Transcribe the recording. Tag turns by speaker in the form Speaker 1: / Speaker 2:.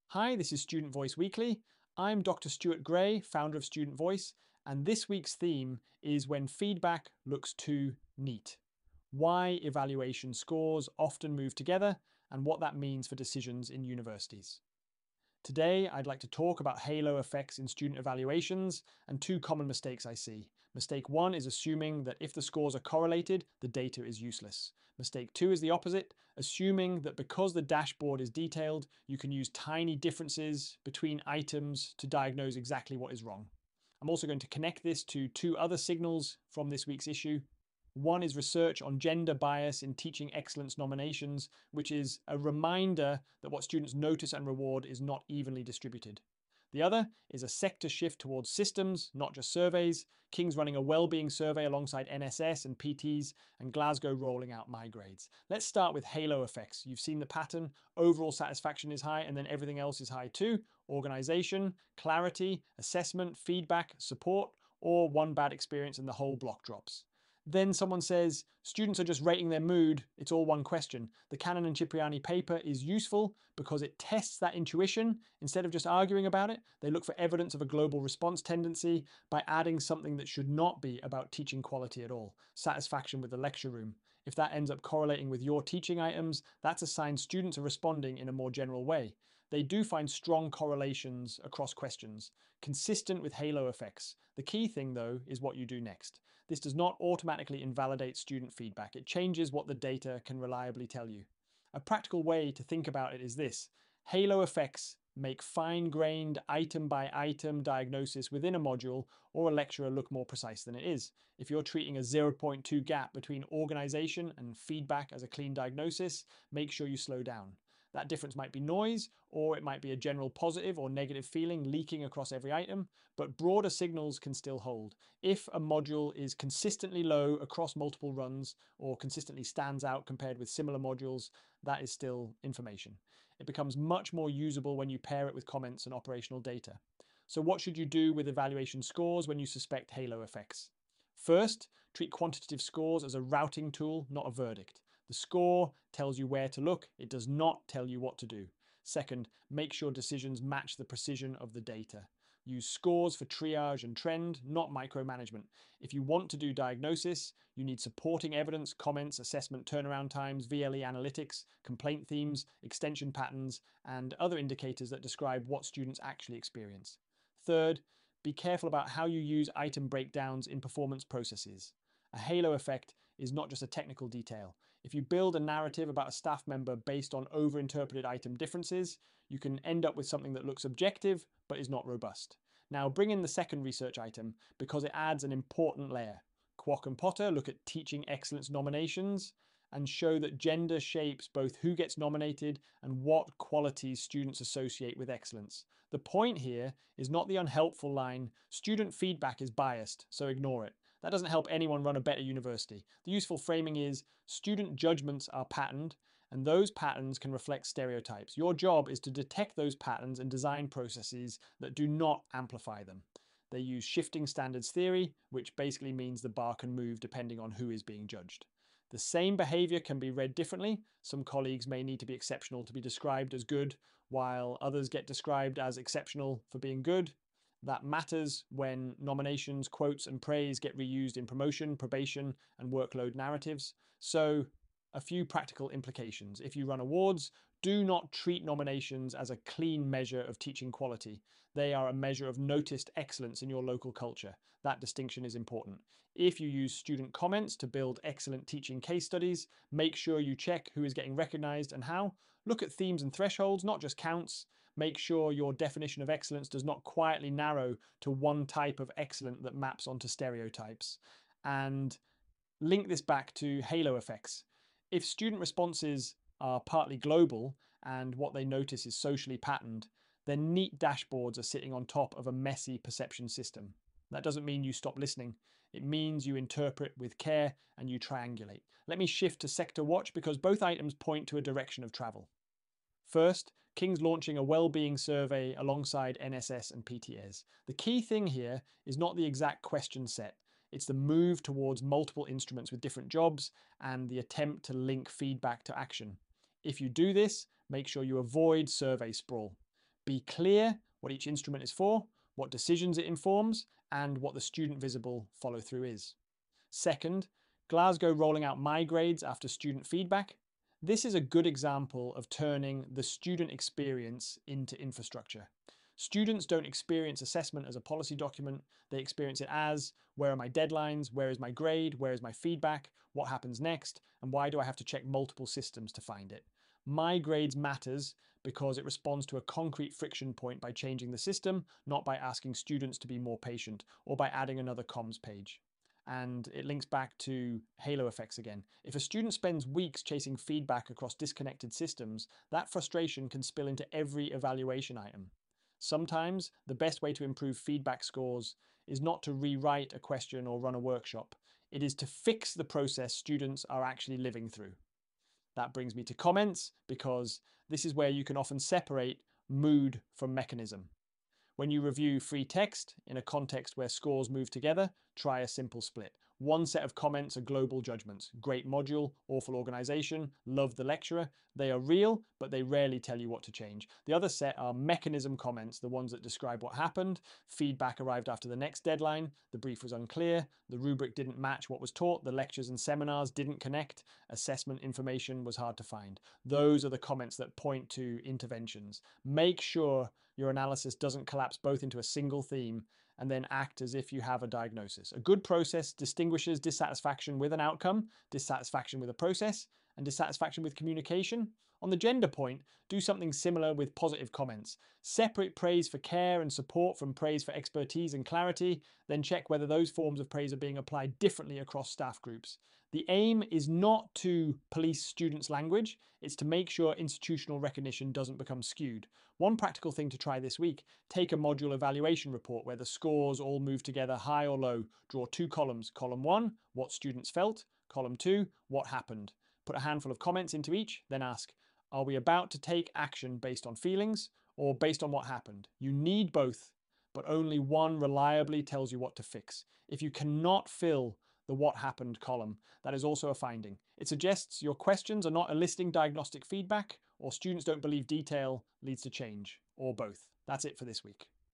Speaker 1: Hi, this is Student Voice Weekly. I'm Dr. Stuart Gray, founder of Student Voice, and this week's theme is when feedback looks too neat. Why evaluation scores often move together and what that means for decisions in universities. Today, I'd like to talk about halo effects in student evaluations and two common mistakes I see. Mistake one is assuming that if the scores are correlated, the data is useless. Mistake two is the opposite, assuming that because the dashboard is detailed, you can use tiny differences between items to diagnose exactly what is wrong. I'm also going to connect this to two other signals from this week's issue. One is research on gender bias in teaching excellence nominations, which is a reminder that what students notice and reward is not evenly distributed. The other is a sector shift towards systems, not just surveys. King's running a well-being survey alongside NSS and PTs, and Glasgow rolling out My Grades. Let's start with halo effects. You've seen the pattern. Overall satisfaction is high, and then everything else is high too. Organization, clarity, assessment, feedback, support, or one bad experience and the whole block drops. Then someone says, students are just rating their mood, it's all one question. The Cannon and Cipriani paper is useful because it tests that intuition. Instead of just arguing about it, they look for evidence of a global response tendency by adding something that should not be about teaching quality at all, satisfaction with the lecture room. If that ends up correlating with your teaching items, that's a sign students are responding in a more general way. They do find strong correlations across questions, consistent with halo effects. The key thing, though, is what you do next. This does not automatically invalidate student feedback. It changes what the data can reliably tell you. A practical way to think about it is this. Halo effects make fine-grained item-by-item diagnosis within a module or a lecturer look more precise than it is. If you're treating a 0.2 gap between organization and feedback as a clean diagnosis, make sure you slow down. That difference might be noise, or it might be a general positive or negative feeling leaking across every item, but broader signals can still hold. If a module is consistently low across multiple runs or consistently stands out compared with similar modules, that is still information. It becomes much more usable when you pair it with comments and operational data. So what should you do with evaluation scores when you suspect halo effects? First, treat quantitative scores as a routing tool, not a verdict. The score tells you where to look, it does not tell you what to do. Second, make sure decisions match the precision of the data. Use scores for triage and trend, not micromanagement. If you want to do diagnosis, you need supporting evidence, comments, assessment turnaround times, VLE analytics, complaint themes, extension patterns, and other indicators that describe what students actually experience. Third, be careful about how you use item breakdowns in performance processes. A halo effect is not just a technical detail. If you build a narrative about a staff member based on overinterpreted item differences, you can end up with something that looks objective but is not robust. Now bring in the second research item because it adds an important layer. Kwok and Potter look at teaching excellence nominations and show that gender shapes both who gets nominated and what qualities students associate with excellence. The point here is not the unhelpful line, student feedback is biased, so ignore it. That doesn't help anyone run a better university. The useful framing is student judgments are patterned, and those patterns can reflect stereotypes. Your job is to detect those patterns and design processes that do not amplify them. They use shifting standards theory, which basically means the bar can move depending on who is being judged. The same behavior can be read differently. Some colleagues may need to be exceptional to be described as good, while others get described as exceptional for being good. That matters when nominations, quotes, and praise get reused in promotion, probation, and workload narratives. So, a few practical implications. If you run awards, do not treat nominations as a clean measure of teaching quality. They are a measure of noticed excellence in your local culture. That distinction is important. If you use student comments to build excellent teaching case studies, make sure you check who is getting recognized and how. Look at themes and thresholds, not just counts. Make sure your definition of excellence does not quietly narrow to one type of excellent that maps onto stereotypes. And link this back to halo effects. If student responses are partly global and what they notice is socially patterned, then neat dashboards are sitting on top of a messy perception system. That doesn't mean you stop listening. It means you interpret with care and you triangulate. Let me shift to sector watch because both items point to a direction of travel. First, King's launching a well-being survey alongside NSS and PTS. The key thing here is not the exact question set. It's the move towards multiple instruments with different jobs and the attempt to link feedback to action. If you do this, make sure you avoid survey sprawl. Be clear what each instrument is for, what decisions it informs, and what the student visible follow-through is. Second, Glasgow rolling out My Grades after student feedback. This is a good example of turning the student experience into infrastructure. Students don't experience assessment as a policy document, they experience it as, where are my deadlines, where is my grade, where is my feedback, what happens next, and why do I have to check multiple systems to find it? My Grades matters because it responds to a concrete friction point by changing the system, not by asking students to be more patient or by adding another comms page. And it links back to halo effects again. If a student spends weeks chasing feedback across disconnected systems, that frustration can spill into every evaluation item. Sometimes the best way to improve feedback scores is not to rewrite a question or run a workshop. It is to fix the process students are actually living through. That brings me to comments, because this is where you can often separate mood from mechanism. When you review free text in a context where scores move together, try a simple split. One set of comments are global judgments. Great module, awful organization, love the lecturer. They are real, but they rarely tell you what to change. The other set are mechanism comments, the ones that describe what happened. Feedback arrived after the next deadline. The brief was unclear. The rubric didn't match what was taught. The lectures and seminars didn't connect. Assessment information was hard to find. Those are the comments that point to interventions. Make sure your analysis doesn't collapse both into a single theme and then act as if you have a diagnosis. A good process distinguishes dissatisfaction with an outcome, dissatisfaction with a process, and dissatisfaction with communication. On the gender point, do something similar with positive comments. Separate praise for care and support from praise for expertise and clarity, then check whether those forms of praise are being applied differently across staff groups. The aim is not to police students' language, it's to make sure institutional recognition doesn't become skewed. One practical thing to try this week, take a module evaluation report where the scores all move together high or low. Draw 2 columns. Column 1, what students felt. Column 2, what happened. Put a handful of comments into each, then ask, are we about to take action based on feelings or based on what happened? You need both, but only one reliably tells you what to fix. If you cannot fill the what happened column, that is also a finding. It suggests your questions are not eliciting diagnostic feedback, or students don't believe detail leads to change, or both. That's it for this week.